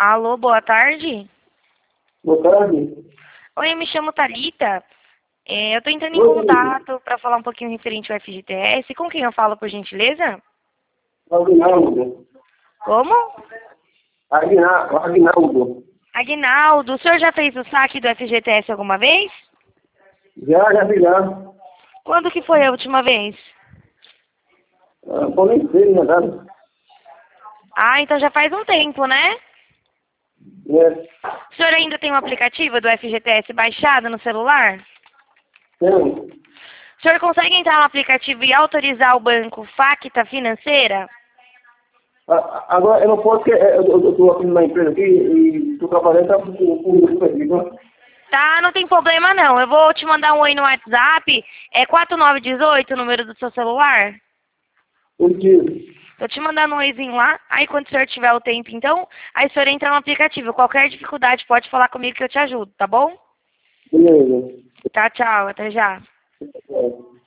Alô, boa tarde. Boa tarde. Oi, eu me chamo Thalita. Eu tô entrando em Oi, Felipe. contato para falar um pouquinho referente ao FGTS. Com quem eu falo, por gentileza? Aguinaldo. Como? Aguinaldo. Aguinaldo, o senhor já fez o saque do FGTS alguma vez? Já vi lá. Quando que foi a última vez? Comecei, na verdade. Ah, então já faz um tempo, né? É. O senhor ainda tem o aplicativo do FGTS baixado no celular? Tem. O senhor consegue entrar no aplicativo e autorizar o banco Facta Financeira? Agora, eu não posso, porque eu estou aqui numa empresa aqui e estou trabalhando com isso aqui, né? Tá, não tem problema não. Eu vou te mandar um oi no WhatsApp. É 4918 o número do seu celular? Porque, Tô te mandando um oizinho lá. Aí quando o senhor tiver o tempo, então, aí o senhor entra no aplicativo. Qualquer dificuldade pode falar comigo que eu te ajudo, tá bom? beleza. Tá, tchau. Até já. É.